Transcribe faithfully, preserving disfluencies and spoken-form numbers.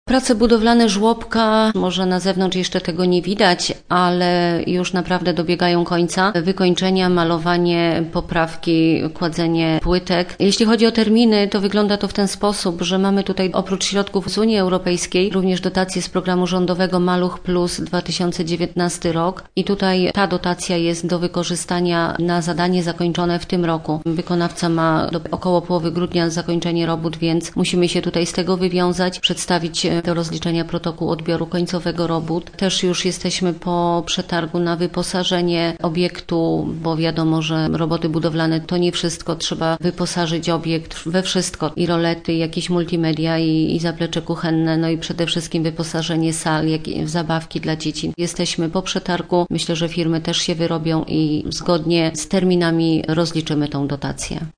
Prace budowlane żłobka, może na zewnątrz jeszcze tego nie widać, ale już naprawdę dobiegają końca. Wykończenia, malowanie, poprawki, kładzenie płytek. Jeśli chodzi o terminy, to wygląda to w ten sposób, że mamy tutaj oprócz środków z Unii Europejskiej również dotacje z programu rządowego Maluch Plus dwa tysiące dziewiętnasty rok i tutaj ta dotacja jest do wykorzystania na zadanie zakończone w tym roku. Wykonawca ma do około połowy grudnia zakończenie robót, więc musimy się tutaj z tego wywiązać, przedstawić do rozliczenia protokołu odbioru końcowego robót. Też już jesteśmy po przetargu na wyposażenie obiektu, bo wiadomo, że roboty budowlane to nie wszystko. Trzeba wyposażyć obiekt we wszystko. I rolety, jakieś multimedia i, i zaplecze kuchenne, no i przede wszystkim wyposażenie sal, jak i zabawki dla dzieci. Jesteśmy po przetargu. Myślę, że firmy też się wyrobią i zgodnie z terminami rozliczymy tą dotację.